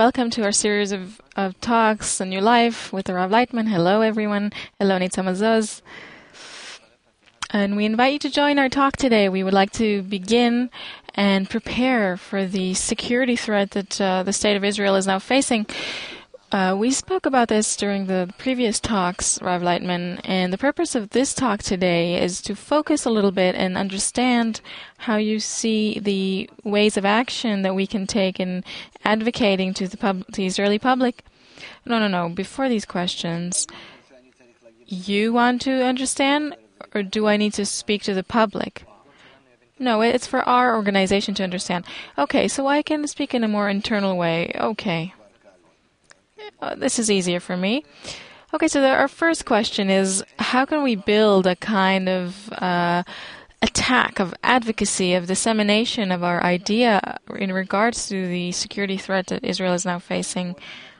welcome to our series of talks, A New Life with the Rav Leitman. Hello, everyone. Hello, Nitza Mazuz. And we invite you to join our talk today. We would like to begin and prepare for the security threat that the State of Israel is now facing. We spoke about this during the previous talks, Rav Leitman, and the purpose of this talk today is to focus a little bit and understand how you see the ways of action that we can take in advocating to the Israeli public. No. Before these questions, you want to understand, or do I need to speak to the public? No, it's for our organization to understand. Okay, so I can speak in a more internal way. Okay. This is easier for me. Okay, so our first question is, how can we build a kind of attack, of advocacy, of dissemination of our idea in regards to the security threat that Israel is now facing?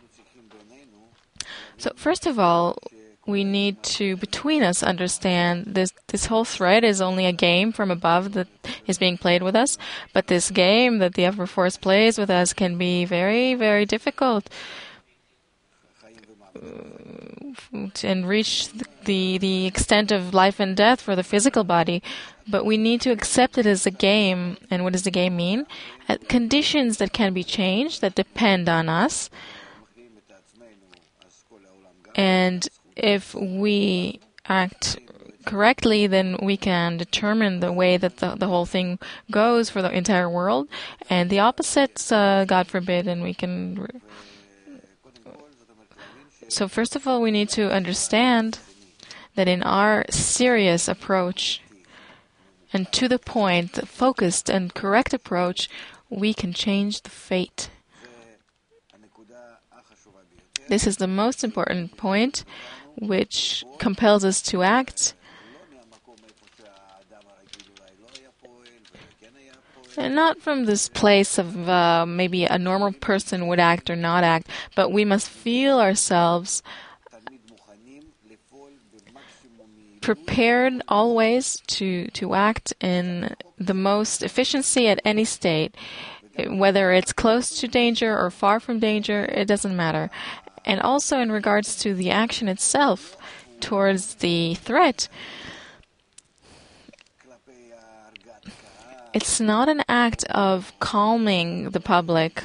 So first of all, we need to, between us, understand this whole threat is only a game from above that is being played with us, but this game that the upper force plays with us can be very, very difficult and reach the extent of life and death for the physical body. But we need to accept it as a game. And what does the game mean? Conditions that can be changed, that depend on us. And if we act correctly, then we can determine the way that the whole thing goes for the entire world. And the opposites, God forbid, and we can... So first of all, we need to understand that in our serious approach and to the point, focused and correct approach, we can change the fate. This is the most important point, which compels us to act. And not from this place of maybe a normal person would act or not act, but we must feel ourselves prepared always to act in the most efficiency at any state. Whether it's close to danger or far from danger, it doesn't matter. And also in regards to the action itself towards the threat, it's not an act of calming the public.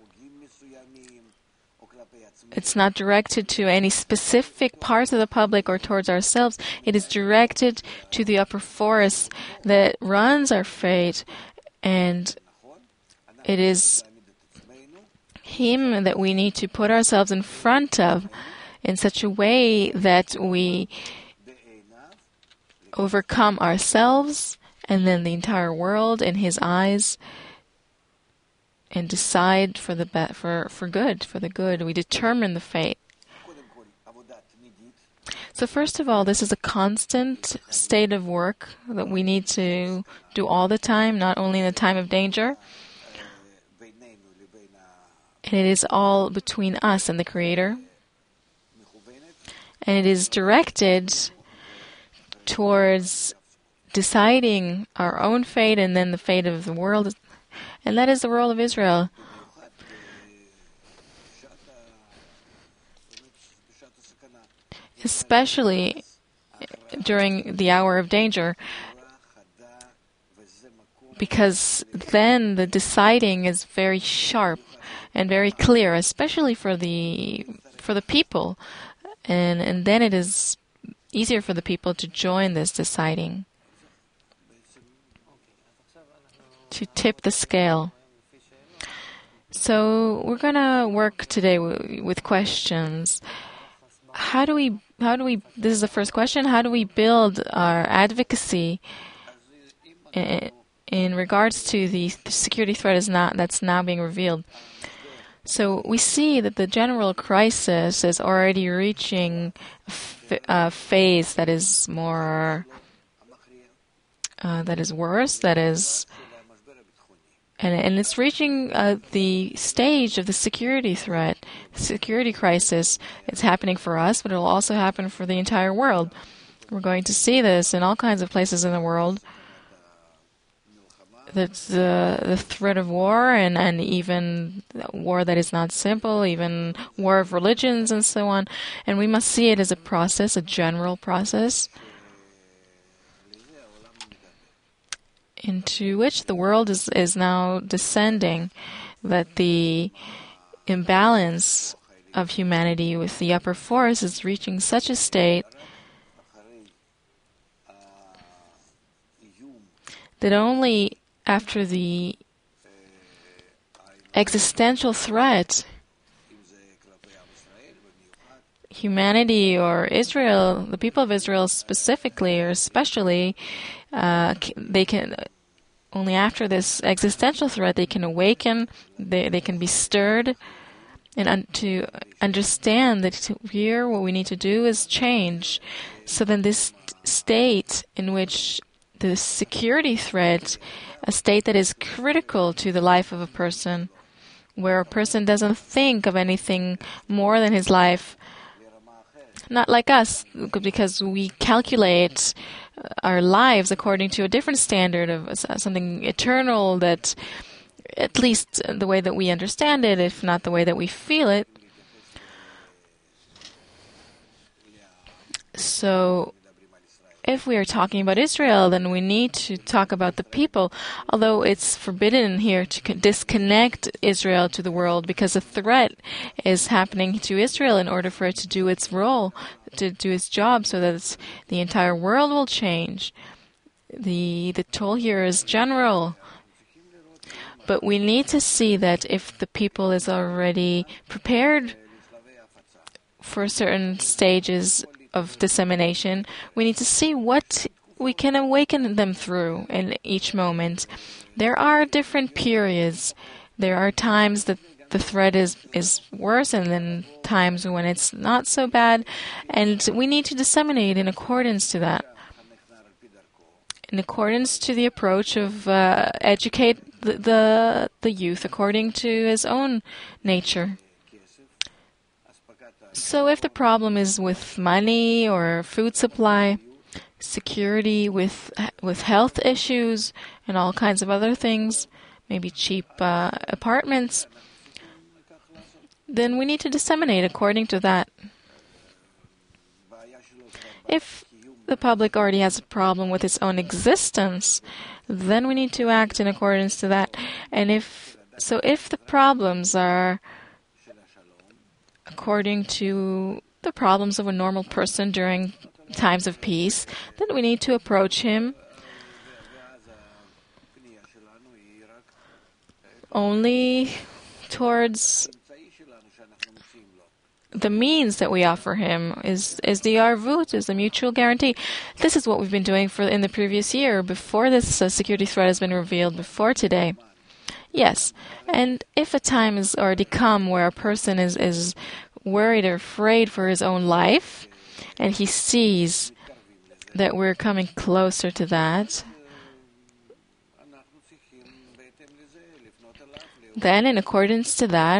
It's not directed to any specific parts of the public or towards ourselves. It is directed to the upper force that runs our fate, and it is him that we need to put ourselves in front of in such a way that we overcome ourselves and then the entire world in his eyes, and decide for the good, for the good. We determine the fate. So first of all, this is a constant state of work that we need to do all the time, not only in the time of danger. And it is all between us and the Creator. And it is directed towards deciding our own fate and then the fate of the world, and that is the role of Israel. Especially during the hour of danger, because then the deciding is very sharp and very clear, especially for the people, and then it is easier for the people to join this deciding, to tip the scale. So we're going to work today with questions. How do we, this is the first question, how do we build our advocacy in regards to the security threat that's now being revealed? So we see that the general crisis is already reaching a phase that is more, that is worse, and it's reaching the stage of the security threat, the security crisis. It's happening for us, but it will also happen for the entire world. We're going to see this in all kinds of places in the world. that's the threat of war, and even war that is not simple, even war of religions and so on. And we must see it as a process, a general process, into which the world is now descending, that the imbalance of humanity with the upper force is reaching such a state that only after the existential threat, humanity or Israel, the people of Israel specifically or especially, they can, only after this existential threat, they can awaken, they can be stirred, and to understand that here what we need to do is change. So then this state in which the security threat, a state that is critical to the life of a person, where a person doesn't think of anything more than his life, not like us, because we calculate our lives according to a different standard of something eternal, that at least the way that we understand it, if not the way that we feel it. So if we are talking about Israel, then we need to talk about the people, although it's forbidden here to disconnect Israel to the world, because a threat is happening to Israel in order for it to do its role, to do its job, so that the entire world will change. The toll here is general. But we need to see that if the people is already prepared for certain stages of dissemination, we need to see what we can awaken them through in each moment. There are different periods. There are times that the threat is worse, and then times when it's not so bad, and we need to disseminate in accordance to that, in accordance to the approach of educate the youth according to his own nature. So if the problem is with money or food supply, security, with health issues and all kinds of other things, maybe cheap apartments, then we need to disseminate according to that. If the public already has a problem with its own existence, then we need to act in accordance to that. And if the problems are according to the problems of a normal person during times of peace, then we need to approach him only towards the means that we offer him is the arvut, is the mutual guarantee. This is what we've been doing in the previous year, before this security threat has been revealed, before today. Yes, and if a time has already come where a person is worried or afraid for his own life, and he sees that we're coming closer to that, then in accordance to that,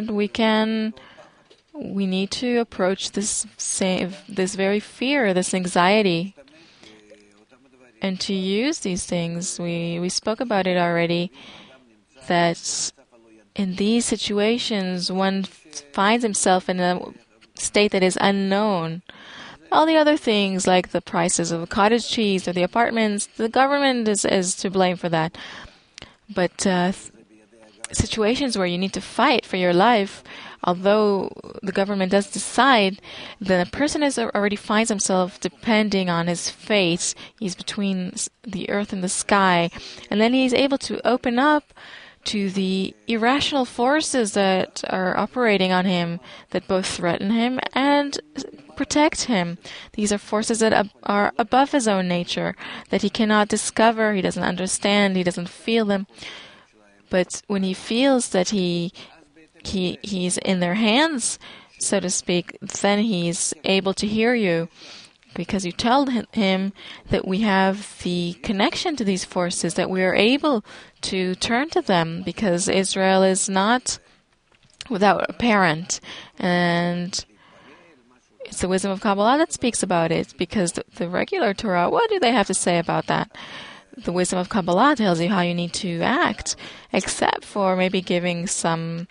we need to approach this very fear, this anxiety, and to use these things. We spoke about it already, that in these situations one finds himself in a state that is unknown. All the other things, like the prices of the cottage cheese or the apartments, the government is to blame for that. But situations where you need to fight for your life, although the government does decide, then a person already finds himself depending on his fate. He's between the earth and the sky. And then he's able to open up to the irrational forces that are operating on him, that both threaten him and protect him. These are forces that are above his own nature, that he cannot discover, he doesn't understand, he doesn't feel them. But when he feels that he's in their hands, so to speak, then he's able to hear you, because you tell him that we have the connection to these forces, that we are able to turn to them, because Israel is not without a parent. And it's the wisdom of Kabbalah that speaks about it, because the regular Torah, what do they have to say about that? the wisdom of Kabbalah tells you how you need to act, except for maybe giving some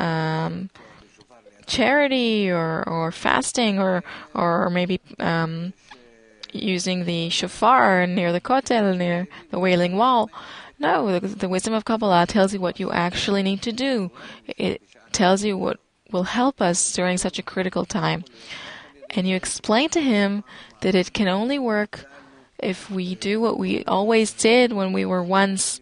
charity or fasting or maybe using the shofar near the kotel, near the Wailing Wall. No, the wisdom of Kabbalah tells you what you actually need to do. It tells you what will help us during such a critical time. And you explain to him that it can only work if we do what we always did when we were once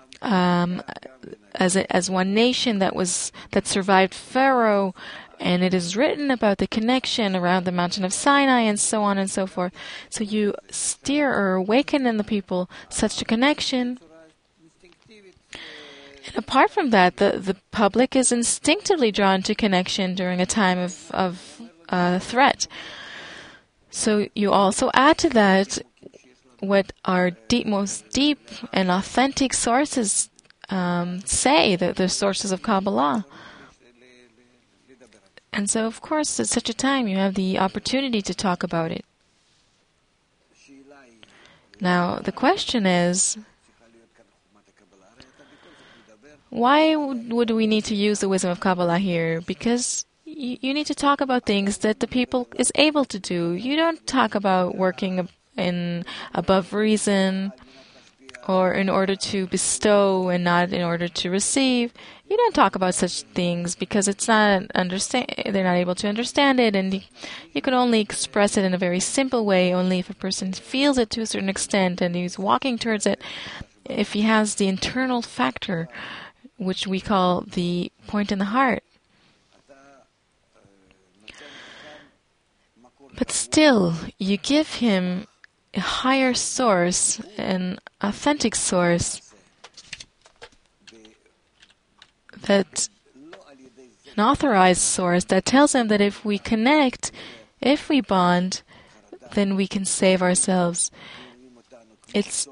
as one nation that survived Pharaoh. And it is written about the connection around the mountain of Sinai and so on and so forth. So you steer or awaken in the people such a connection. And apart from that, the public is instinctively drawn to connection during a time of threat. So you also add to that what our most deep and authentic sources say, the sources of Kabbalah. And so, of course, at such a time, you have the opportunity to talk about it. Now, the question is, why would we need to use the wisdom of Kabbalah here? Because you need to talk about things that the people is able to do. You don't talk about working in above reason or in order to bestow and not in order to receive. You don't talk about such things because it's not they're not able to understand it, and you can only express it in a very simple way only if a person feels it to a certain extent and he's walking towards it, if he has the internal factor, which we call the point in the heart. But still, you give him a higher source, an authentic source, that an authorized source that tells him that if we connect, if we bond, then we can save ourselves. It's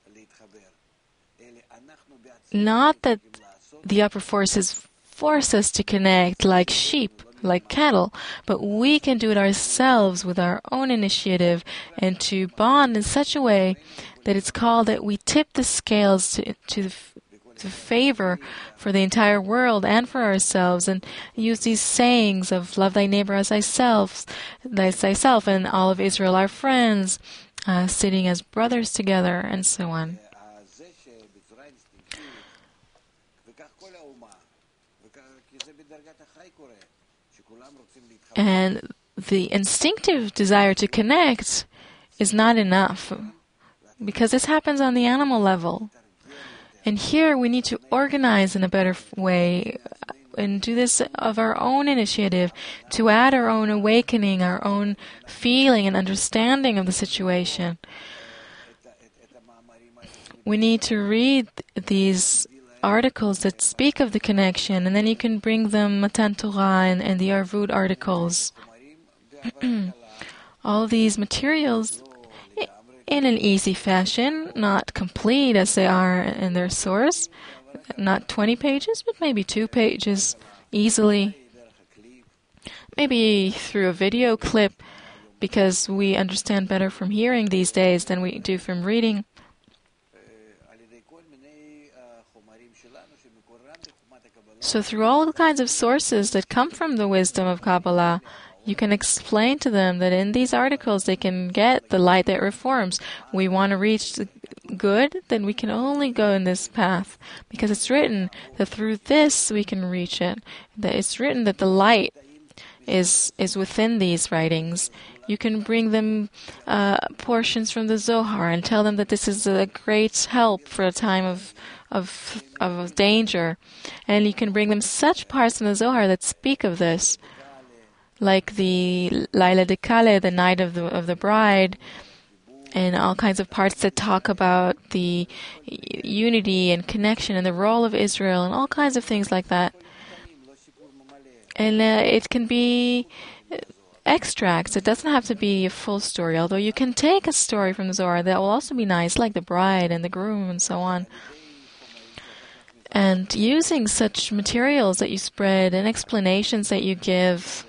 not that the upper forces force us to connect like sheep, like cattle, but we can do it ourselves with our own initiative and to bond in such a way that it's called that we tip the scales to favor for the entire world and for ourselves, and use these sayings of love thy neighbor as thyself, and all of Israel our friends, sitting as brothers together, and so on. And the instinctive desire to connect is not enough, because this happens on the animal level. And here we need to organize in a better way and do this of our own initiative to add our own awakening, our own feeling and understanding of the situation. We need to read these articles that speak of the connection, and then you can bring them Matan Torah and the Arvut articles. All these materials in an easy fashion, not complete as they are in their source, not 20 pages, but maybe 2 pages easily. Maybe through a video clip, because we understand better from hearing these days than we do from reading. So through all kinds of sources that come from the wisdom of Kabbalah, you can explain to them that in these articles they can get the light that reforms. We want to reach the good, then we can only go in this path, because it's written that through this we can reach it. That it's written that the light is within these writings. You can bring them portions from the Zohar and tell them that this is a great help for a time of danger. And you can bring them such parts in the Zohar that speak of this, like the Laila de Kale, the night of the bride, and all kinds of parts that talk about the unity and connection and the role of Israel and all kinds of things like that. And it can be extracts. It doesn't have to be a full story, although you can take a story from the Zohar that will also be nice, like the bride and the groom and so on. And using such materials that you spread and explanations that you give,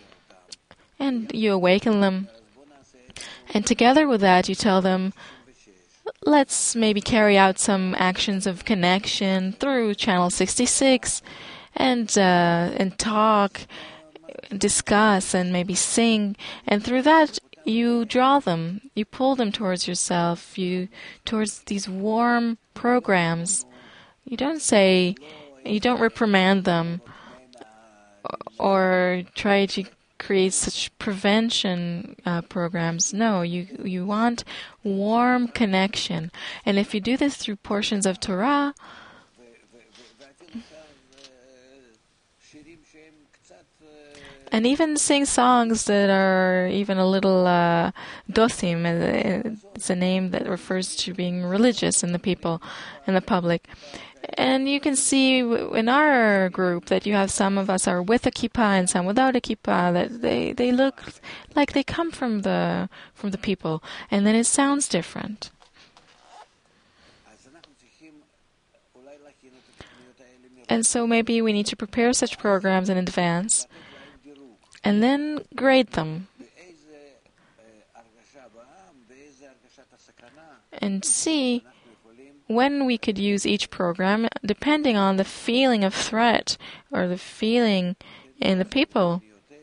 and you awaken them. And together with that, you tell them, let's maybe carry out some actions of connection through Channel 66 and talk, discuss, and maybe sing. And through that, you draw them, you pull them towards yourself, towards these warm programs. You don't reprimand them or try to create such prevention programs. No, you want warm connection. And if you do this through portions of Torah, and even sing songs that are even a little dosim, it's a name that refers to being religious in the people, in the public. And you can see in our group that you have some of us are with a kippah and some without a kippah, that they look like they come from the people, and then it sounds different. And so maybe we need to prepare such programs in advance and then grade them and see when we could use each program depending on the feeling of threat or the feeling in the people,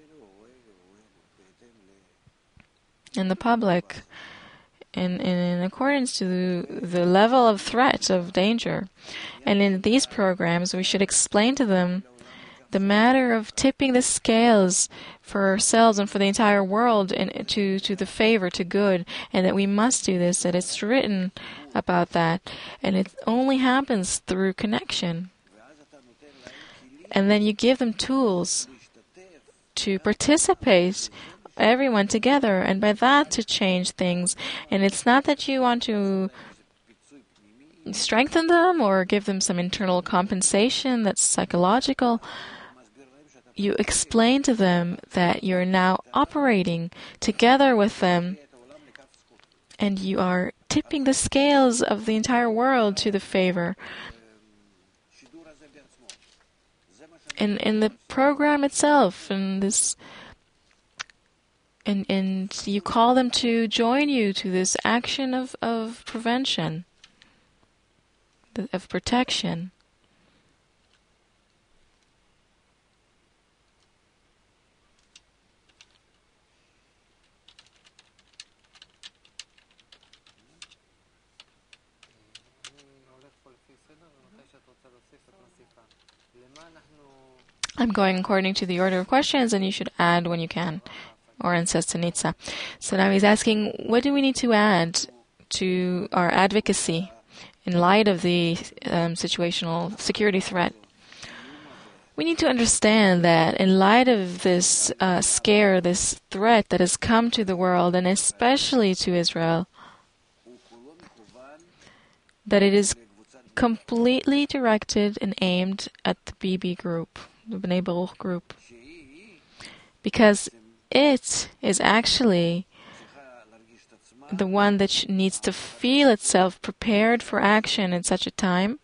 in the public, in accordance to the level of threat, of danger. And in these programs, we should explain to them the matter of tipping the scales for ourselves and for the entire world to the favor, to good, and that we must do this, that it's written about that, and it only happens through connection. And then you give them tools to participate, everyone together, and by that to change things. And it's not that you want to strengthen them or give them some internal compensation that's psychological. You explain to them that you're now operating together with them and you are tipping the scales of the entire world to the favor. In the program itself, and you call them to join you to this action of prevention, of protection. I'm going according to the order of questions, and you should add when you can, or says to Nitsa. So now he's asking, what do we need to add to our advocacy in light of the situational security threat? We need to understand that in light of this scare, this threat that has come to the world, and especially to Israel, that it is completely directed and aimed at the BB group, the Bnei Baruch group, because it is actually the one that needs to feel itself prepared for action in such a time,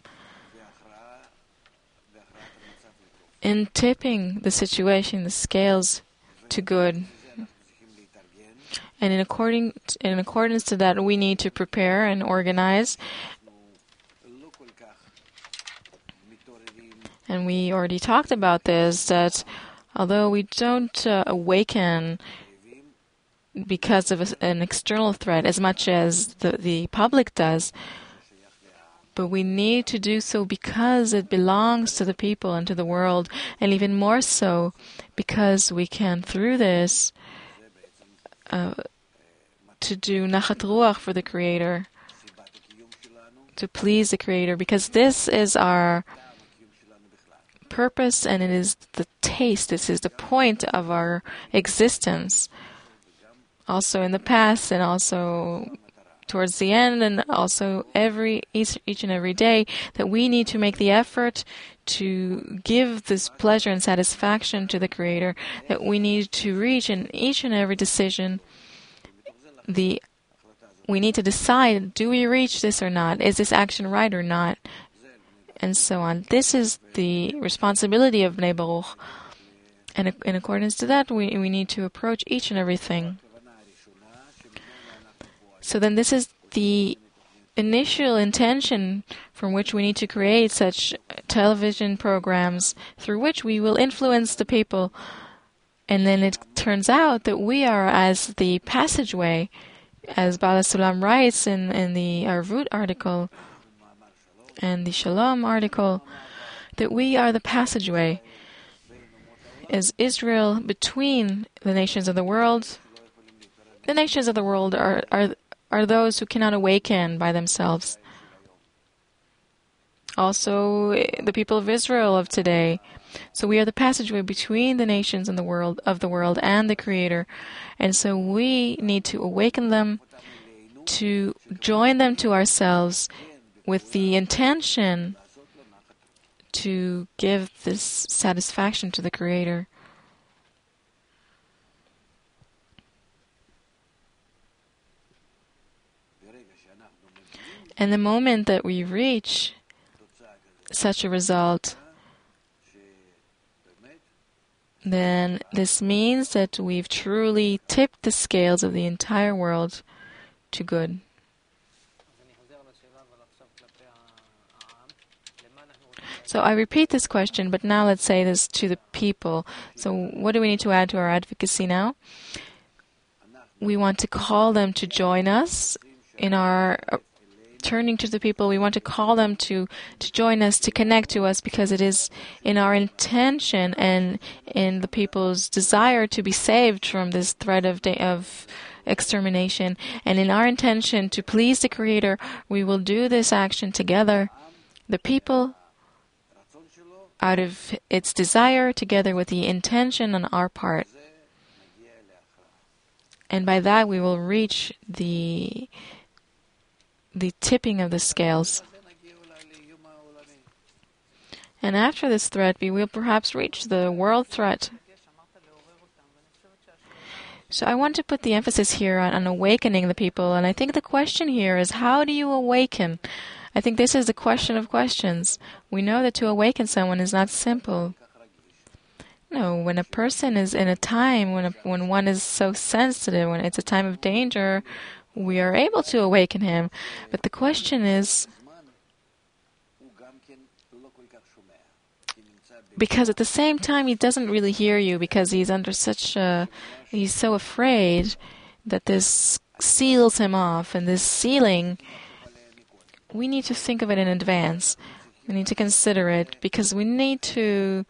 in tipping the situation, the scales to good. And in accordance to that, we need to prepare and organize. And we already talked about this, that although we don't awaken because of an external threat as much as the public does, but we need to do so because it belongs to the people and to the world, and even more so because we can, through this, to do nachat ruach for the Creator, to please the Creator, because this is our purpose and it is the taste, this is the point of our existence, also in the past and also towards the end, and also each and every day, that we need to make the effort to give this pleasure and satisfaction to the Creator, that we need to reach in each and every decision. We need to decide, do we reach this or not? Is this action right or not? And so on. This is the responsibility of Bnei Baruch. And in accordance to that, we need to approach each and everything. So then this is the initial intention from which we need to create such television programs through which we will influence the people. And then it turns out that we are as the passageway, as Bala Sulam writes in the Arvut article and the Shalom article, that we are the passageway as Israel between the nations of the world. The nations of the world are those who cannot awaken by themselves. Also, the people of Israel of today. So we are the passageway between the nations and the world and the Creator. And so we need to awaken them, to join them to ourselves with the intention to give this satisfaction to the Creator. And the moment that we reach such a result, then this means that we've truly tipped the scales of the entire world to good. So I repeat this question, but now let's say this to the people. So what do we need to add to our advocacy now? We want to call them to join us in our turning to the people. We want to call them to join us, to connect to us, because it is in our intention and in the people's desire to be saved from this threat of extermination. And in our intention to please the Creator, we will do this action together. The people, out of its desire, together with the intention on our part. And by that we will reach the tipping of the scales. And after this threat, we will perhaps reach the world threat. So I want to put the emphasis here on awakening the people. And I think the question here is, how do you awaken? I think this is the question of questions. We know that to awaken someone is not simple. No, when a person is in a time when one is so sensitive, when it's a time of danger, we are able to awaken him. But the question is, because at the same time he doesn't really hear you, because he's under he's so afraid that this seals him off, and this sealing, we need to think of it in advance. We need to consider it, because we need to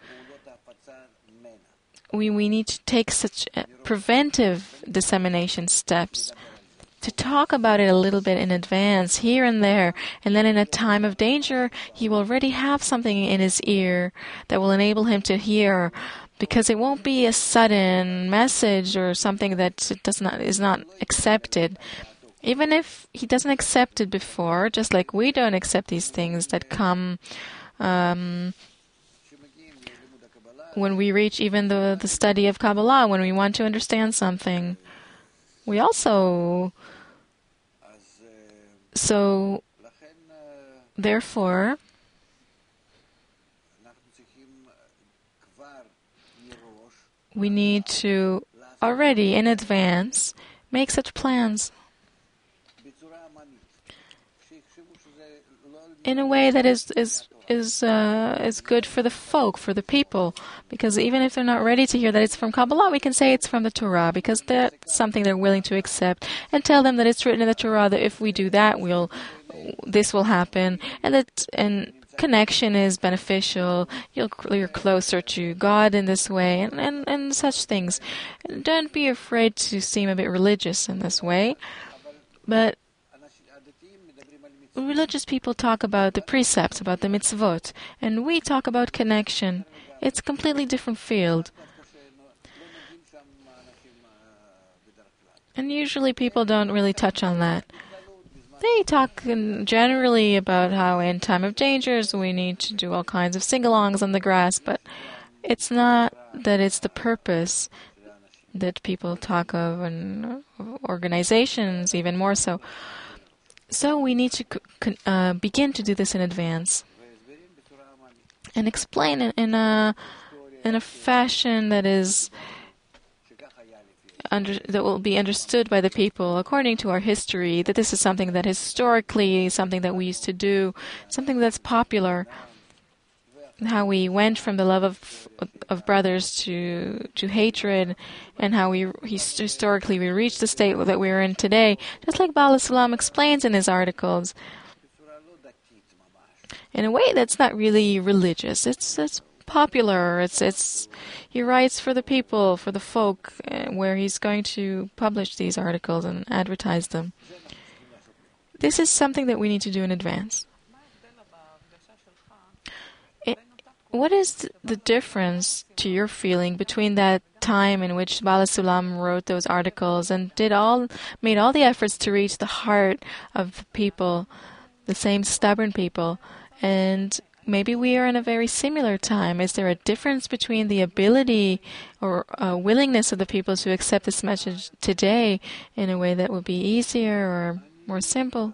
take such preventive dissemination steps, to talk about it a little bit in advance, here and there, and then in a time of danger, he will already have something in his ear that will enable him to hear, because it won't be a sudden message or something that is not accepted. Even if he doesn't accept it before, just like we don't accept these things that come when we reach even the study of Kabbalah, when we want to understand something. We also, so therefore, we need to already in advance make such plans in a way that is good for the folk, for the people, because even if they're not ready to hear that it's from Kabbalah, we can say it's from the Torah, because that's something they're willing to accept, and tell them that it's written in the Torah that if we do that, this will happen, and connection is beneficial. You're closer to God in this way, and such things. Don't be afraid to seem a bit religious in this way, but religious people talk about the precepts, about the mitzvot, and we talk about connection. It's a completely different field. And usually people don't really touch on that. They talk generally about how in time of dangers we need to do all kinds of sing-alongs on the grass, but it's not that it's the purpose that people talk of, and organizations even more so. So we need to begin to do this in advance and explain it in a fashion that is that will be understood by the people according to our history, that this is something that historically, something that we used to do, something that's popular, how we went from the love of brothers to hatred, and how historically we reached the state that we're in today, just like Baal HaSulam explains in his articles, in a way that's not really religious. It's popular. He writes for the people, for the folk, where he's going to publish these articles and advertise them. This is something that we need to do in advance. What is the difference to your feeling between that time in which Baal HaSulam wrote those articles and made all the efforts to reach the heart of the people, the same stubborn people, and maybe we are in a very similar time? Is there a difference between the ability or willingness of the people to accept this message today in a way that will be easier or more simple?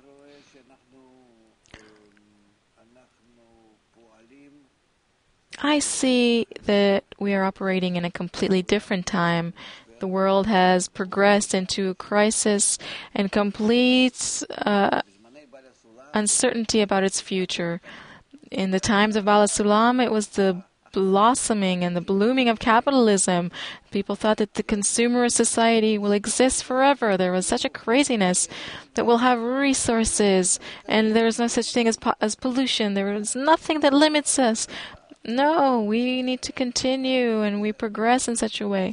I see that we are operating in a completely different time. The world has progressed into a crisis and complete uncertainty about its future. In the times of Baal HaSulam, it was the blossoming and the blooming of capitalism. People thought that the consumerist society will exist forever. There was such a craziness that we'll have resources and there is no such thing as pollution. There is nothing that limits us. No, we need to continue, and we progress in such a way.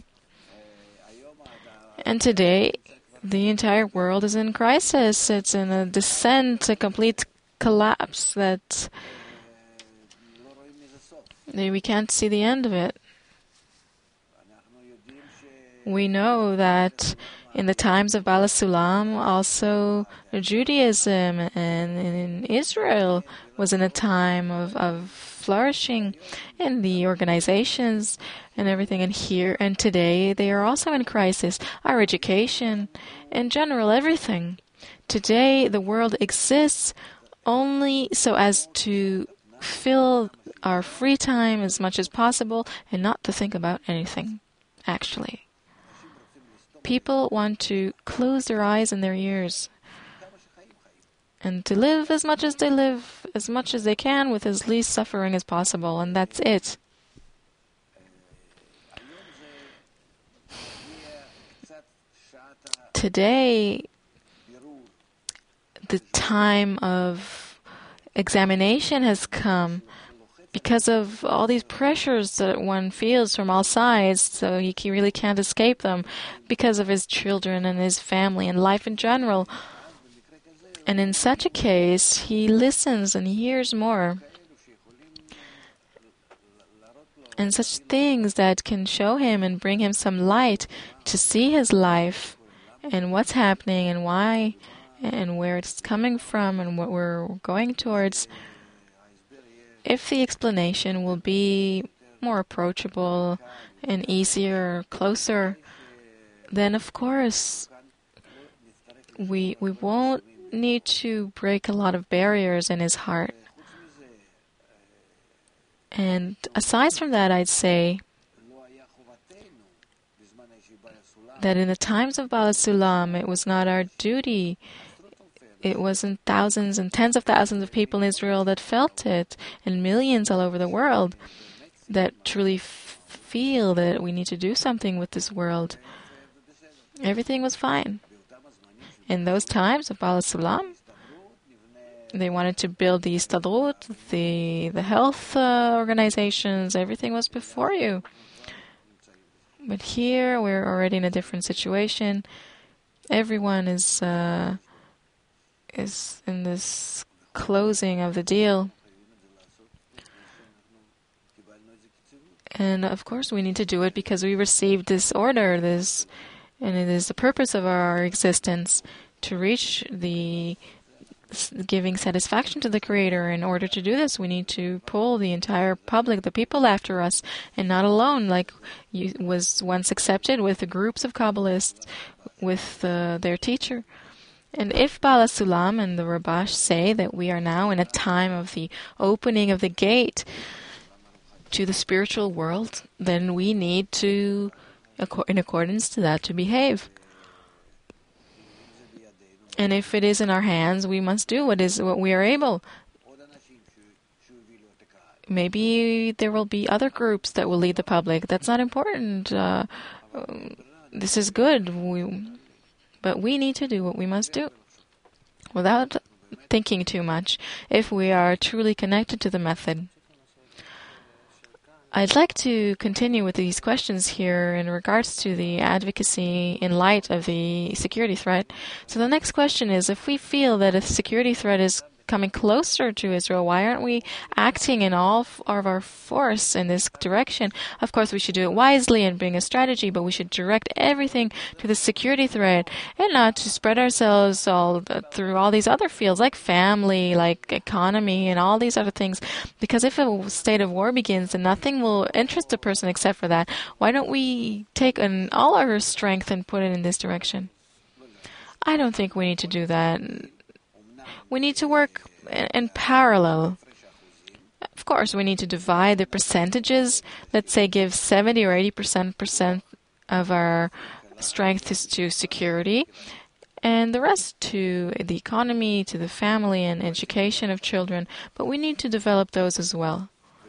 And today, the entire world is in crisis. It's in a descent, a complete collapse that we can't see the end of it. We know that in the times of Baal HaSulam, also Judaism and in Israel was in a time of flourishing in the organizations and everything. And here and today, they are also in crisis. Our education, in general, everything. Today, the world exists only so as to fill our free time as much as possible and not to think about anything, actually. People want to close their eyes and their ears and to live as much as they can with as least suffering as possible, and that's it. Today, the time of examination has come because of all these pressures that one feels from all sides, so he really can't escape them, because of his children and his family and life in general. And in such a case, he listens and he hears more. And such things that can show him and bring him some light to see his life and what's happening and why and where it's coming from and what we're going towards. If the explanation will be more approachable and easier, closer, then of course we won't need to break a lot of barriers in his heart. And aside from that, I'd say that in the times of Baal HaSulam, it was not our duty. It wasn't thousands and tens of thousands of people in Israel that felt it, and millions all over the world that truly feel that we need to do something with this world. Everything was fine. In those times of Baal HaSulam, they wanted to build the Histadrut, the health organizations. Everything was before you. But here, we're already in a different situation. Everyone is in this closing of the deal. And of course, we need to do it because we received this order, and it is the purpose of our existence to reach the giving satisfaction to the Creator. In order to do this, we need to pull the entire public, the people after us, and not alone, like was once accepted with the groups of Kabbalists, with their teacher. And if Baal HaSulam and the Rabash say that we are now in a time of the opening of the gate to the spiritual world, then we need to in accordance to that, to behave. And if it is in our hands, we must do what we are able. Maybe there will be other groups that will lead the public. That's not important. This is good. But we need to do what we must do without thinking too much if we are truly connected to the method. I'd like to continue with these questions here in regards to the advocacy in light of the security threat. So the next question is, if we feel that a security threat is coming closer to Israel, why aren't we acting in all of our force in this direction? Of course, we should do it wisely and bring a strategy, but we should direct everything to the security threat and not to spread ourselves all through all these other fields like family, like economy, and all these other things. Because if a state of war begins, then nothing will interest a person except for that. Why don't we take all our strength and put it in this direction? I don't think we need to do that. We need to work in parallel. Of course, we need to divide the percentages. Let's say give 70 or 80% of our strength to security, and the rest to the economy, to the family, and education of children. But we need to develop those as well.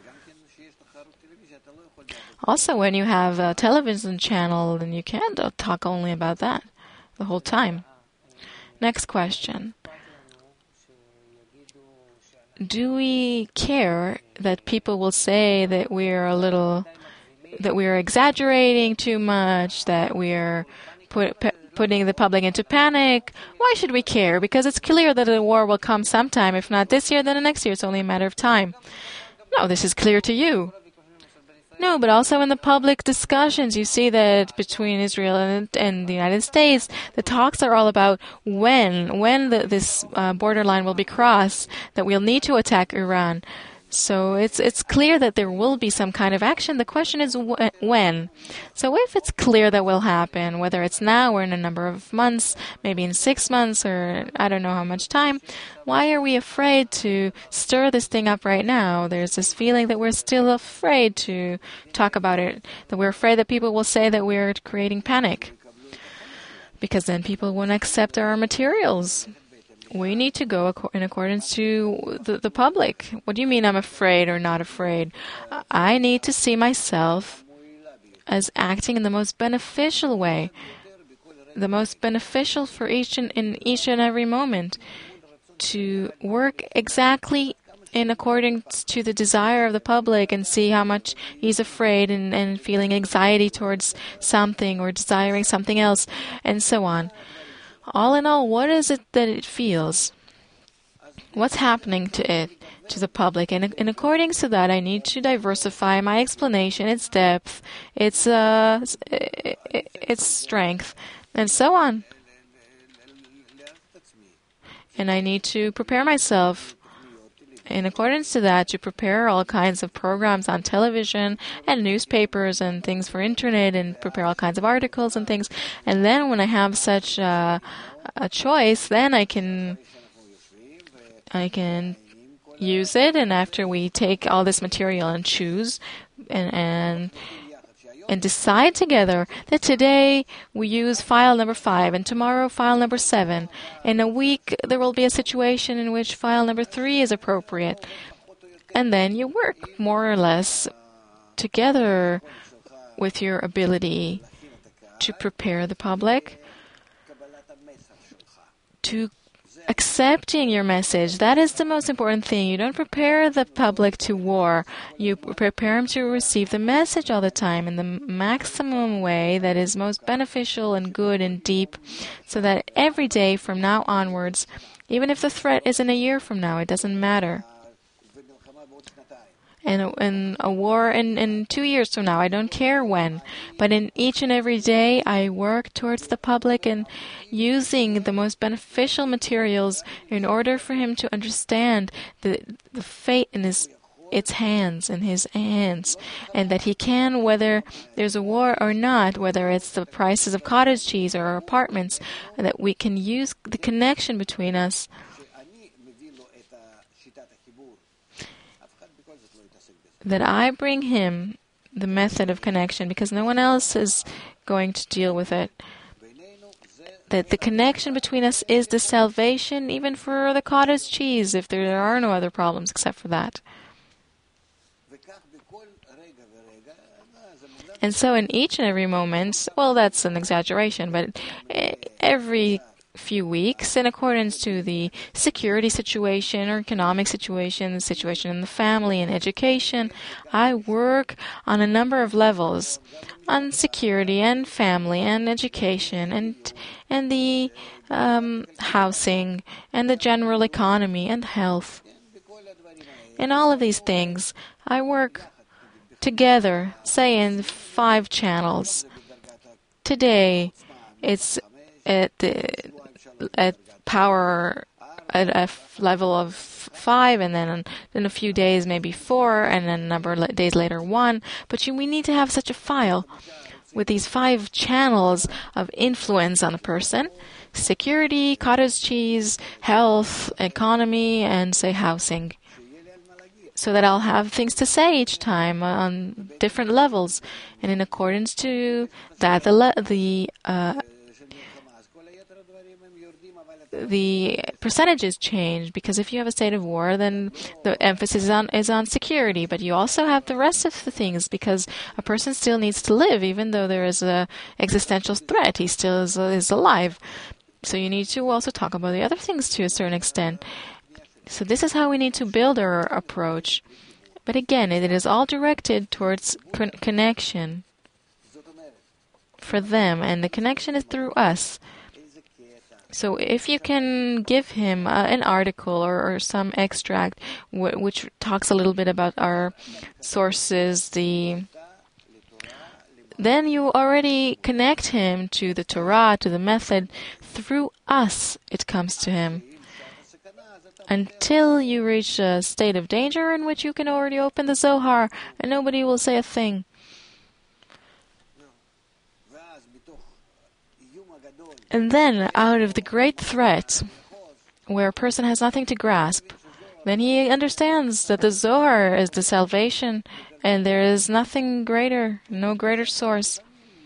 Also, when you have a television channel, then you can't talk only about that the whole time. Next question. Do we care that people will say that we're exaggerating too much, that we're putting the public into panic? Why should we care? Because it's clear that a war will come sometime. If not this year, then the next year. It's only a matter of time. No, this is clear to you. No, but also in the public discussions, you see that between Israel and the United States, the talks are all about when this borderline will be crossed, that we'll need to attack Iran. So it's clear that there will be some kind of action. The question is when. So if it's clear that will happen, whether it's now or in a number of months, maybe in 6 months or I don't know how much time, why are we afraid to stir this thing up right now? There's this feeling that we're still afraid to talk about it, that we're afraid that people will say that we're creating panic, because then people won't accept our materials. We need to go in accordance to the public. What do you mean I'm afraid or not afraid? I need to see myself as acting in the most beneficial way, the most beneficial for each and every moment, to work exactly in accordance to the desire of the public and see how much he's afraid and feeling anxiety towards something or desiring something else and so on. All in all, what is it that it feels? What's happening to it, to the public? And in accordance to that, I need to diversify my explanation, its depth, its strength, and so on. And I need to prepare myself in accordance to that, to prepare all kinds of programs on television and newspapers and things for internet, and prepare all kinds of articles and things. And then when I have such a choice, then I can use it. And after we take all this material and choose and decide together that today we use file number 5 and tomorrow file number 7. In a week there will be a situation in which file number 3 is appropriate. And then you work more or less together with your ability to prepare the public to accepting your message. That is the most important thing. You don't prepare the public to war. You prepare them to receive the message all the time in the maximum way that is most beneficial and good and deep, so that every day from now onwards, even if the threat is in a year from now, it doesn't matter. And a war in 2 years from now, I don't care when. But in each and every day, I work towards the public and using the most beneficial materials in order for him to understand the fate in his hands, and that he can, whether there's a war or not, whether it's the prices of cottage cheese or apartments, that we can use the connection between us. That I bring him the method of connection, because no one else is going to deal with it. That the connection between us is the salvation, even for the cottage cheese, if there are no other problems except for that. And so in each and every moment, well, that's an exaggeration, but every few weeks, in accordance to the security situation or economic situation, the situation in the family and education, I work on a number of levels, on security and family and education and the housing and the general economy and health. In all of these things, I work together, say in 5 channels. Today, it's at power at a level of 5, and then in a few days maybe 4, and then a number of days later 1. But we need to have such a file with these 5 channels of influence on a person: security, cottage cheese, health, economy, and say housing. So that I'll have things to say each time on different levels, and in accordance to that, the percentages change, because if you have a state of war, then the emphasis is on security, but you also have the rest of the things, because a person still needs to live, even though there is a existential threat. He still is alive. So you need to also talk about the other things to a certain extent. So this is how we need to build our approach. But again, it is all directed towards connection for them, and the connection is through us. So if you can give him an article or some extract which talks a little bit about our sources, then you already connect him to the Torah, to the method. Through us, it comes to him. Until you reach a state of danger in which you can already open the Zohar and nobody will say a thing. And then, out of the great threat, where a person has nothing to grasp, then he understands that the Zohar is the salvation, and there is nothing greater, no greater source.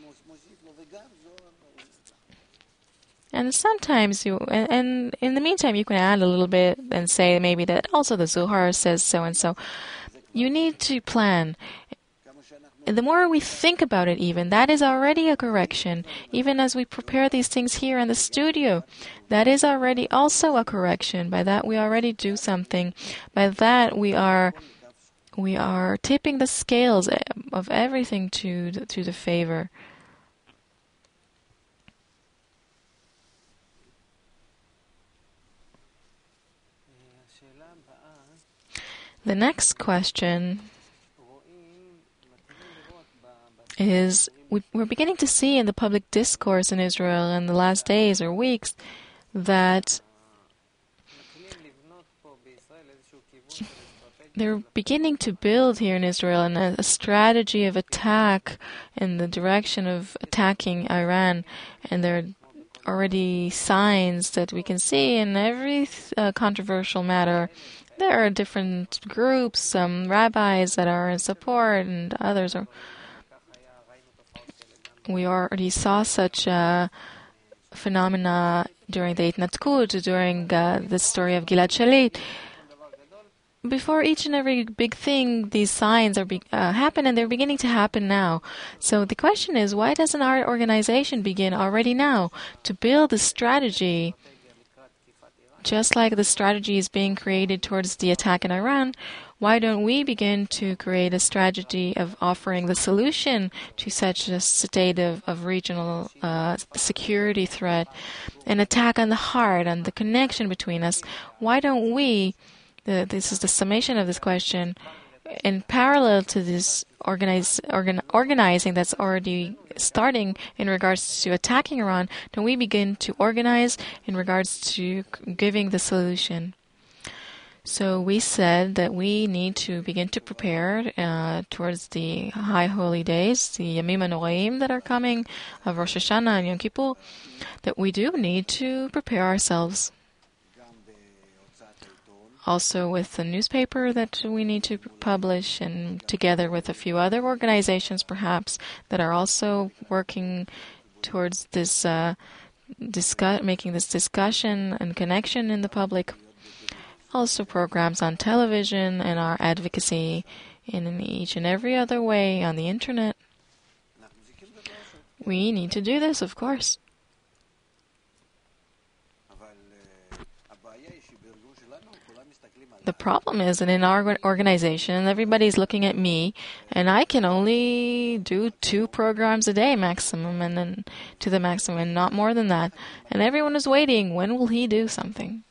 And sometimes and in the meantime, you can add a little bit and say maybe that also the Zohar says so and so. You need to plan. And the more we think about it even, that is already a correction. Even as we prepare these things here in the studio, that is already also a correction. By that we already do something. By that we are tipping the scales of everything to the favor. The next question is, we're beginning to see in the public discourse in Israel in the last days or weeks that they're beginning to build here in Israel a strategy of attack in the direction of attacking Iran. And there are already signs that we can see in every controversial matter. There are different groups, some rabbis that are in support, and others are. We already saw such phenomena during the Eitnatkut, during the story of Gilad Shalit. Before each and every big thing, these signs happen, and they're beginning to happen now. So the question is, why doesn't our organization begin already now to build a strategy? Just like the strategy is being created towards the attack in Iran, why don't we begin to create a strategy of offering the solution to such a state of regional security threat, an attack on the heart, on the connection between us? Why don't we, this is the summation of this question, in parallel to this organizing that's already starting in regards to attacking Iran, then we begin to organize in regards to giving the solution. So we said that we need to begin to prepare towards the high holy days, the Yamim HaNoraim that are coming, of Rosh Hashanah and Yom Kippur, that we do need to prepare ourselves. also with the newspaper that we need to publish, and together with a few other organizations perhaps that are also working towards this making this discussion and connection in the public. Also programs on television and our advocacy in each and every other way on the internet. We need to do this, of course. The problem is that in our organization, everybody's looking at me, and I can only do 2 programs a day maximum, and then to the maximum, and not more than that. And everyone is waiting. When will he do something?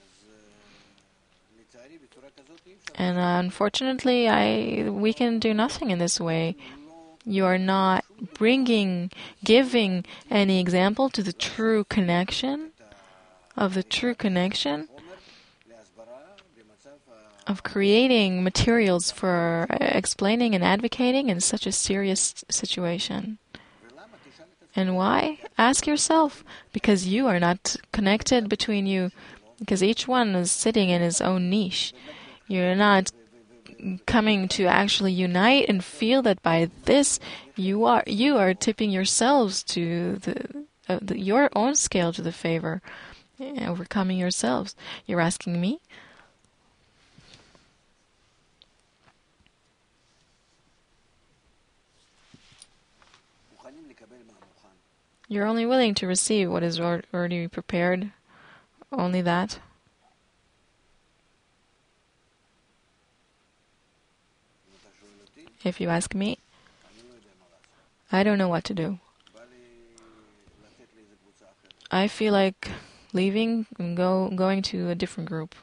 And unfortunately, we can do nothing in this way. You are not giving any example to the true connection, of creating materials for explaining and advocating in such a serious situation. And why? Ask yourself. Because you are not connected between you. Because each one is sitting in his own niche. You're not coming to actually unite and feel that by this you are tipping yourselves to your own scale to the favor, overcoming yourselves. You're asking me? You're only willing to receive what is already prepared. Only that. If you ask me, I don't know what to do. I feel like leaving and going to a different group.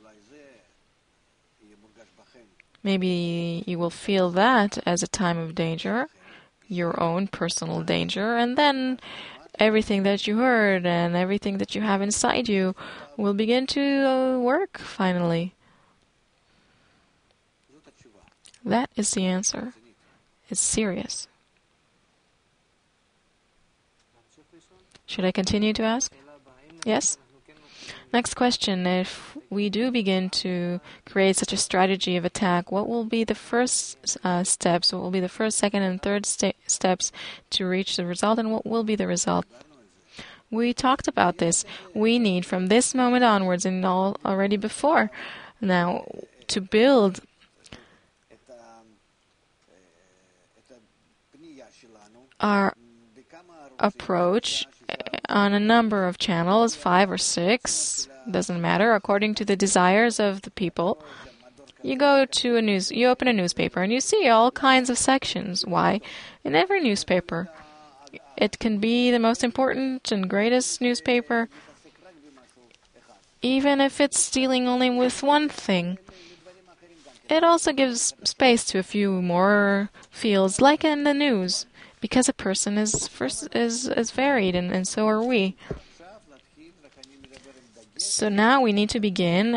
Maybe you will feel that as a time of danger, your own personal danger, and then everything that you heard and everything that you have inside you will begin to work finally. That is the answer. It's serious. Should I continue to ask? Yes? Next question. If we do begin to create such a strategy of attack, what will be the first steps? What will be the first, second, and third steps to reach the result, and what will be the result? We talked about this. We need, from this moment onwards and already before, now to build our approach on a number of channels, 5 or 6, doesn't matter, according to the desires of the people. You open a newspaper and you see all kinds of sections. Why? In every newspaper, it can be the most important and greatest newspaper, even if it's dealing only with one thing. It also gives space to a few more fields, like in the news. Because a person is varied, and so are we. So now we need to begin,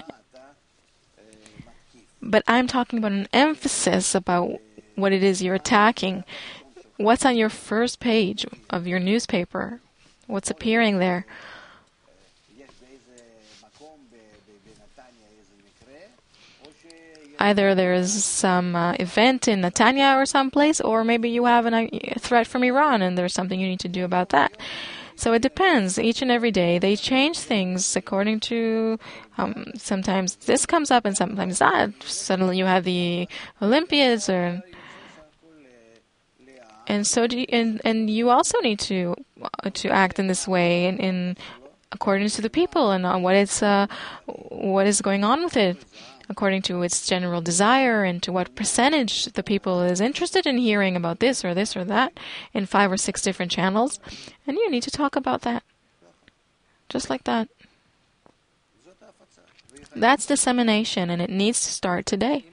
but I'm talking about an emphasis about what it is you're attacking. What's on your first page of your newspaper? What's appearing there? Either there is some event in Netanya or someplace, or maybe you have a threat from Iran and there's something you need to do about that. So it depends. Each and every day they change things according to, sometimes this comes up and sometimes that. Suddenly you have the Olympiads, and so do you, and you also need to act in this way in accordance to the people and on what is going on with it, according to its general desire and to what percentage the people is interested in hearing about this or that in 5 or 6 different channels. And you need to talk about that. Just like that. That's dissemination, and it needs to start today.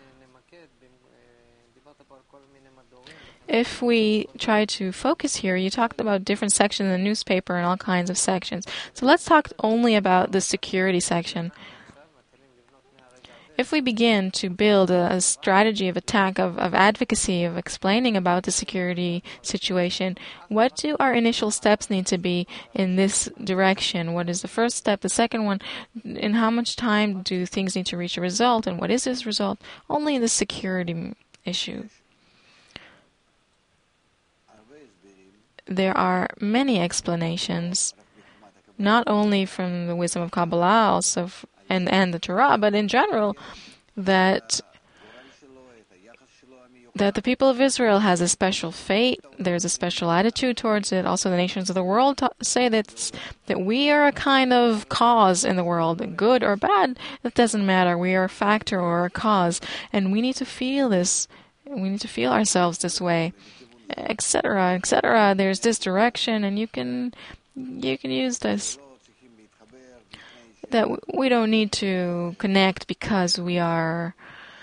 If we try to focus here, you talked about different sections in the newspaper and all kinds of sections. So let's talk only about the security section. if we begin to build a strategy of attack, of advocacy, of explaining about the security situation, what do our initial steps need to be in this direction? What is the first step? The second one, in how much time do things need to reach a result? And what is this result? Only in the security issue. There are many explanations, not only from the wisdom of Kabbalah, also and the Torah, but in general, that the people of Israel has a special fate. There's a special attitude towards it. Also, the nations of the world say that we are a kind of cause in the world, good or bad. It doesn't matter. We are a factor or a cause, and we need to feel this. We need to feel ourselves this way, etc., etc. There's this direction, and you can use this. That we don't need to connect because we're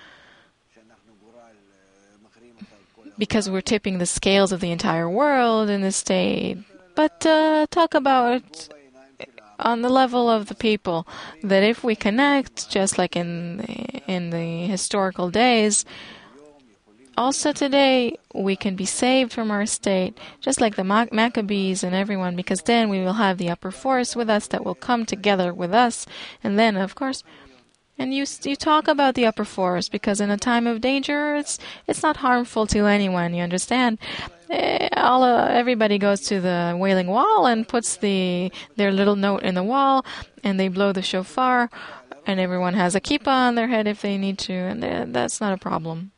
tipping the scales of the entire world in this state, but talk about on the level of the people, that if we connect, just like in the historical days, also today we can be saved from our state, just like the Maccabees and everyone, because then we will have the upper force with us that will come together with us. And then, of course, and you talk about the upper force, because in a time of danger, it's not harmful to anyone, you understand? Everybody goes to the Wailing Wall and puts their little note in the wall, and they blow the shofar, and everyone has a kippah on their head if they need to, and that's not a problem.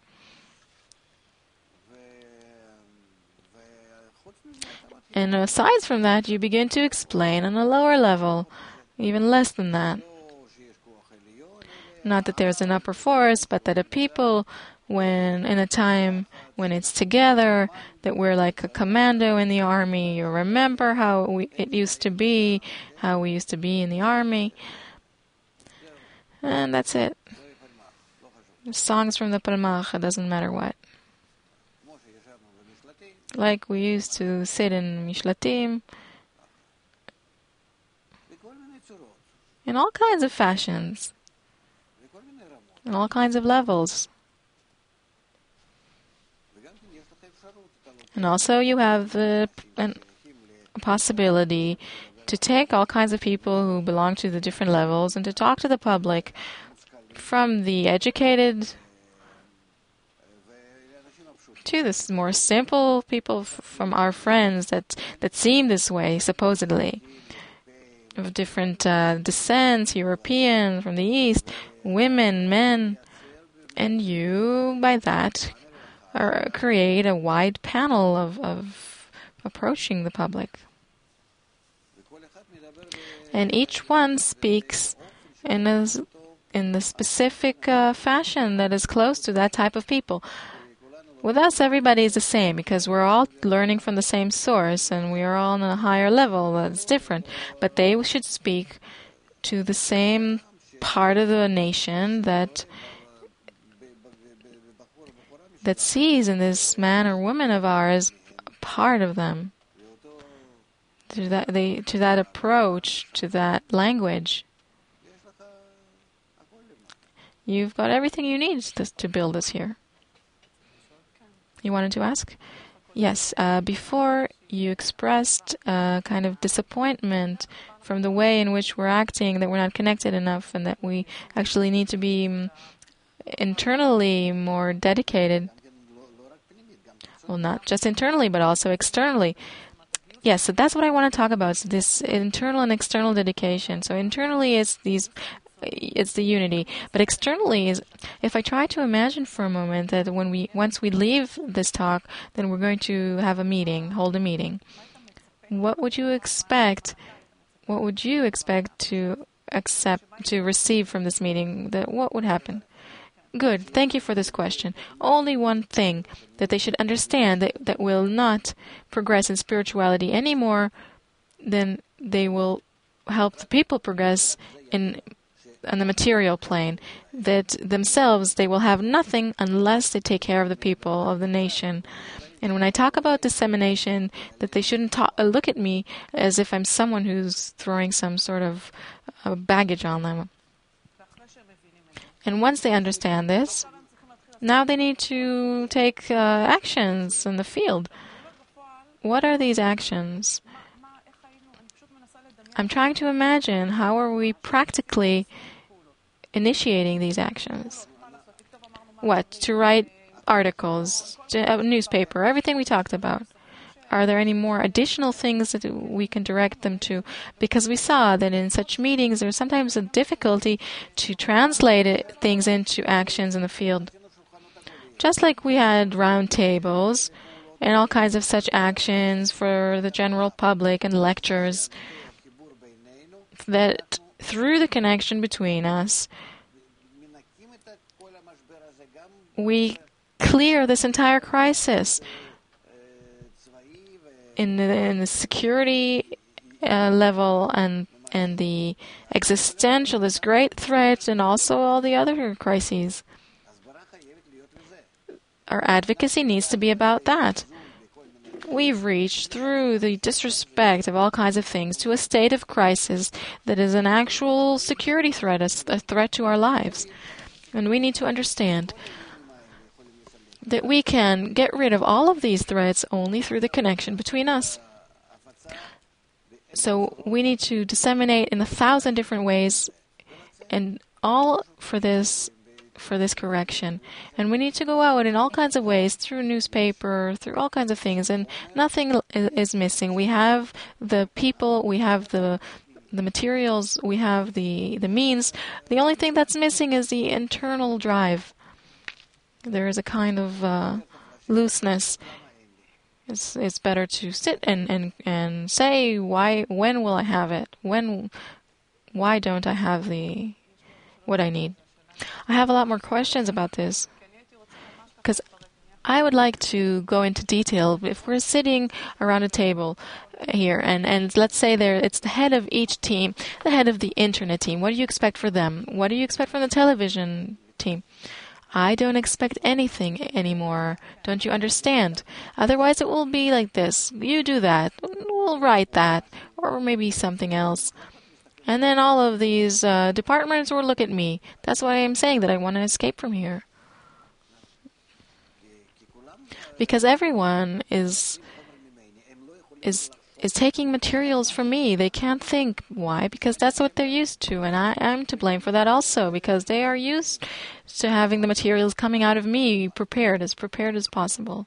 And aside from that, you begin to explain on a lower level, even less than that. Not that there's an upper force, but that a people, when in a time when it's together, that we're like a commando in the army. You remember how it used to be, how we used to be in the army. And that's it. Songs from the Palmach, it doesn't matter what. Like we used to sit in Mishlatim, in all kinds of fashions, in all kinds of levels. And also you have a possibility to take all kinds of people who belong to the different levels and to talk to the public, from the educated to this more simple people, from our friends that seem this way, supposedly, of different descents, European, from the East, women, men, and you, by that, create a wide panel of approaching the public. And each one speaks in the specific fashion that is close to that type of people. With us, everybody is the same, because we're all learning from the same source, and we are all on a higher level that's different. But they should speak to the same part of the nation that sees in this man or woman of ours a part of them. To that approach, to that language. You've got everything you need to build this here. You wanted to ask? Yes. Before you expressed kind of disappointment from the way in which we're acting, that we're not connected enough, and that we actually need to be internally more dedicated. Well, not just internally, but also externally. Yes, so that's what I want to talk about, so this internal and external dedication. So internally it's the unity, but externally is, if I try to imagine for a moment that once we leave this talk, then we're going to have hold a meeting. What would you expect? What would you expect to receive from this meeting? What would happen? Good. Thank you for this question. Only one thing, that they should understand that will not progress in spirituality any more than they will help the people progress on the material plane. That themselves, they will have nothing unless they take care of the people of the nation. And when I talk about dissemination, that they shouldn't look at me as if I'm someone who's throwing some sort of baggage on them. And once they understand this, now they need to take actions in the field. What are these actions? I'm trying to imagine how are we practically initiating these actions. What? To write articles, a newspaper, everything we talked about. Are there any more additional things that we can direct them to? Because we saw that in such meetings there's sometimes a difficulty to translate things into actions in the field. Just like we had round tables and all kinds of such actions for the general public and lectures, that through the connection between us, we clear this entire crisis in the security level and the existential, this great threat, and also all the other crises. Our advocacy needs to be about that. We've reached, through the disrespect of all kinds of things, to a state of crisis that is an actual security threat, a threat to our lives. And we need to understand that we can get rid of all of these threats only through the connection between us. So we need to disseminate in 1,000 different ways, and all for this correction. And we need to go out in all kinds of ways, through newspaper, through all kinds of things, and nothing is missing. We have the people, we have the materials, we have the means. The only thing that's missing is the internal drive. There is a kind of looseness. It's better to sit and say, when will I have it? Why don't I have what I need? I have a lot more questions about this, because I would like to go into detail. If we're sitting around a table here, and let's say it's the head of each team, the head of the internet team, what do you expect for them? What do you expect from the television team? I don't expect anything anymore. Don't you understand? Otherwise it will be like this. You do that. We'll write that. Or maybe something else. And then all of these departments will look at me. That's why I'm saying that I want to escape from here. Because everyone is taking materials from me. They can't think. Why? Because that's what they're used to. And I'm to blame for that also, because they are used to having the materials coming out of me prepared as possible.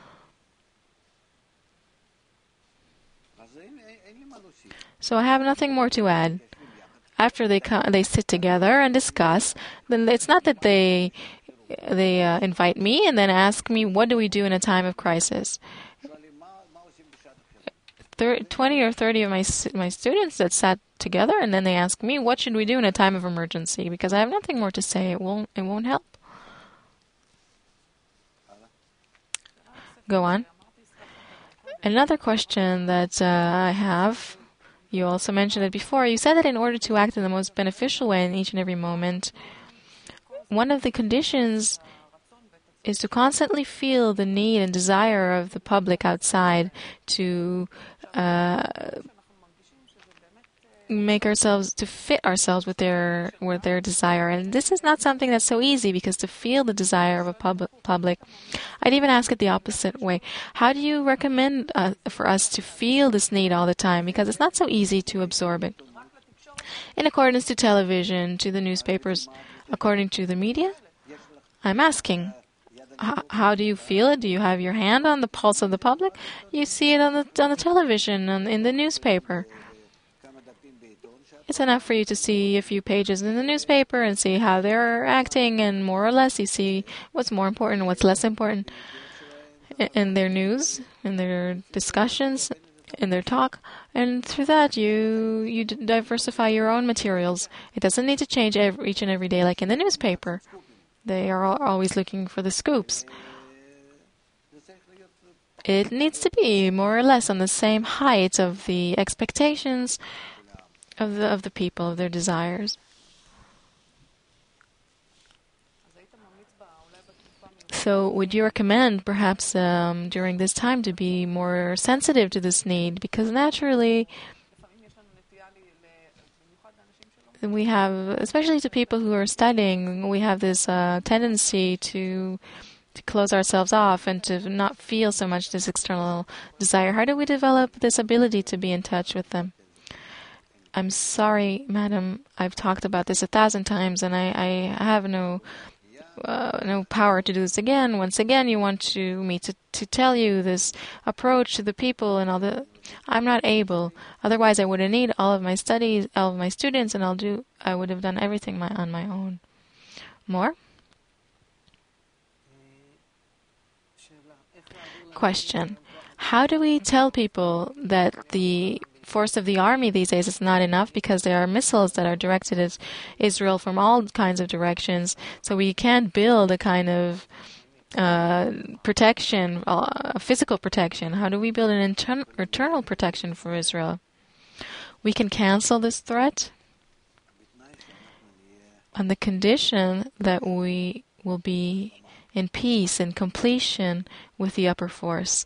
So I have nothing more to add. After they sit together and discuss, then it's not that they invite me and then ask me, what do we do in a time of crisis? 20 or 30 of my students that sat together, and then they ask me, what should we do in a time of emergency? Because I have nothing more to say. It won't help. Go on. Another question that I have, you also mentioned it before. You said that in order to act in the most beneficial way in each and every moment, one of the conditions is to constantly feel the need and desire of the public outside to fit ourselves with their desire. And this is not something that's so easy, because to feel the desire of a public, I'd even ask it the opposite way. How do you recommend for us to feel this need all the time? Because it's not so easy to absorb it. In accordance to television, to the newspapers, according to the media? I'm asking. How do you feel it? Do you have your hand on the pulse of the public? You see it on the television, in the newspaper. It's enough for you to see a few pages in the newspaper and see how they're acting, and more or less you see what's more important and what's less important in their news, in their discussions, in their talk. And through that, you diversify your own materials. It doesn't need to change each and every day like in the newspaper. They are always looking for the scoops. It needs to be more or less on the same height of the expectations of the people, of their desires. So would you recommend perhaps during this time to be more sensitive to this need? Because naturally we have, especially to people who are studying, we have this tendency to close ourselves off and to not feel so much this external desire. How do we develop this ability to be in touch with them? I'm sorry, madam, I've talked about this 1,000 times, and I have no power to do this again. Once again, you want me to tell you this approach to the people and all the. I'm not able. Otherwise, I wouldn't need all of my studies, all of my students, and I would have done everything on my own. More? Question. How do we tell people that the force of the army these days is not enough because there are missiles that are directed at Israel from all kinds of directions, so we can't build a kind of protection, physical protection? How do we build an internal protection for Israel? We can cancel this threat on the condition that we will be in peace and completion with the upper force.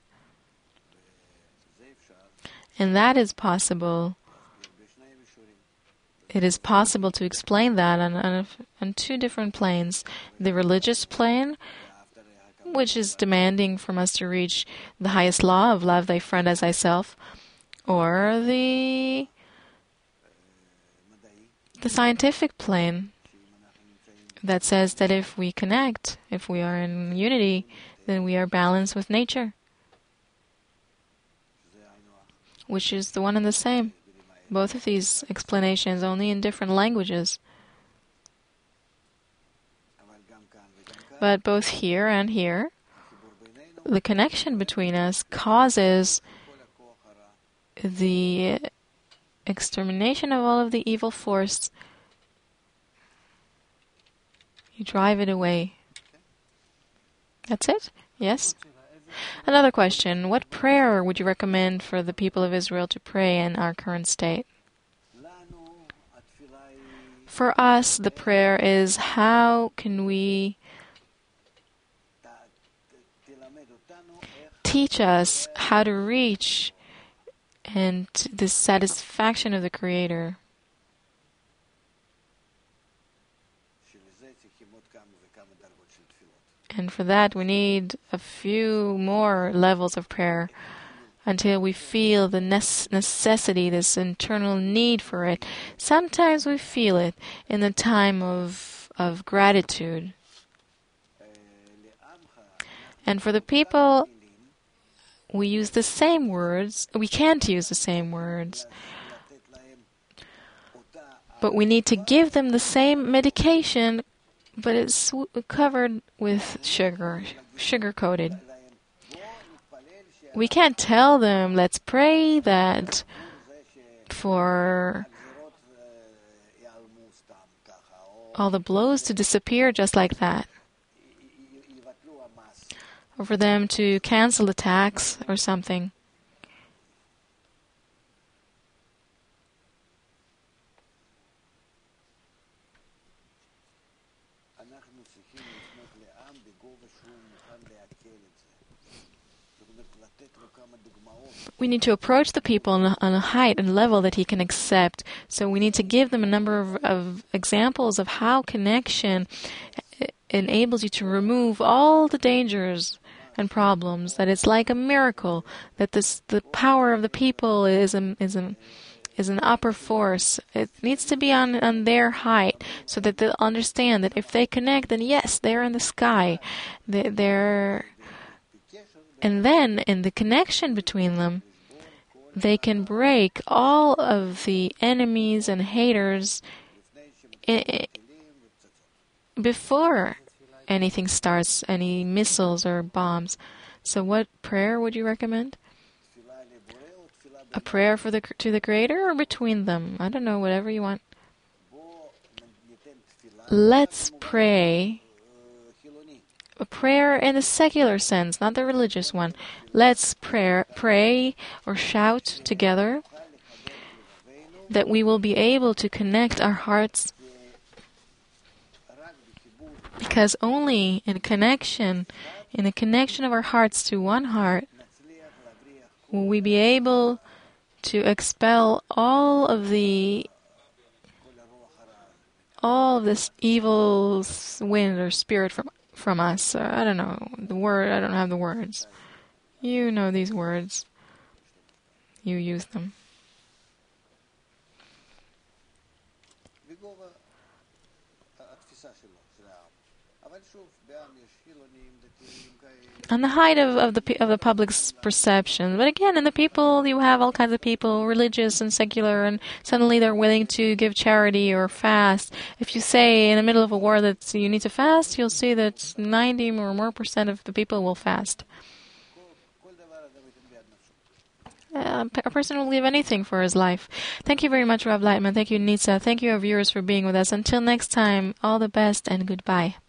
And that is possible. It is possible to explain that on two different planes. The religious plane, which is demanding from us to reach the highest law of love thy friend as thyself, or the scientific plane that says that if we connect, if we are in unity, then we are balanced with nature, which is the one and the same. Both of these explanations, only in different languages. But both here and here, the connection between us causes the extermination of all of the evil force. You drive it away. That's it? Yes? Another question. What prayer would you recommend for the people of Israel to pray in our current state? For us, the prayer is, how can we teach us how to reach and the satisfaction of the Creator? And for that, we need a few more levels of prayer until we feel the necessity, this internal need for it. Sometimes we feel it in the time of gratitude. And for the people, we use the same words. We can't use the same words. But we need to give them the same medication, but it's covered with sugar-coated. We can't tell them, let's pray that for all the blows to disappear just like that, or for them to cancel the tax or something. We need to approach the people on a height and level that he can accept. So we need to give them a number of examples of how connection enables you to remove all the dangers and problems, that it's like a miracle, that the power of the people is an upper force. It needs to be on their height so that they'll understand that if they connect, then yes, they're in the sky. And then, in the connection between them, they can break all of the enemies and haters before anything starts, any missiles or bombs. So what prayer would you recommend? A prayer to the Creator or between them? I don't know, whatever you want. Let's pray. A prayer in the secular sense, not the religious one. Let's pray or shout together that we will be able to connect our hearts, because only in a connection of our hearts to one heart will we be able to expel all of the all of this evil wind or spirit from us. I don't know the word. I don't have the words. You know these words. You use them. On the height of the public's perception, but again, in the people, you have all kinds of people, religious and secular, and suddenly they're willing to give charity or fast. If you say in the middle of a war that you need to fast, you'll see that 90 or more % of the people will fast. A person will give anything for his life. Thank you very much, Rav Lightman. Thank you, Nitza. Thank you, our viewers, for being with us. Until next time, all the best and goodbye.